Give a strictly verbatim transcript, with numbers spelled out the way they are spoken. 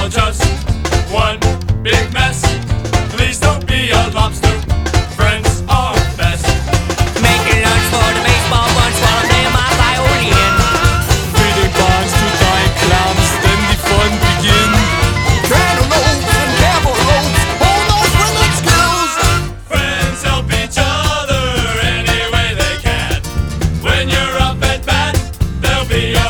just one big mess. Please don't be a lobster. Friends are best. Making lunch for the baseball bunch while I'm playing my violin. Feeding barns to giant clams, then the fun begins. Cantaloupes and cantaloupes, all those ringing skills. Friends help each other any way they can. When you're up at bat, they'll be your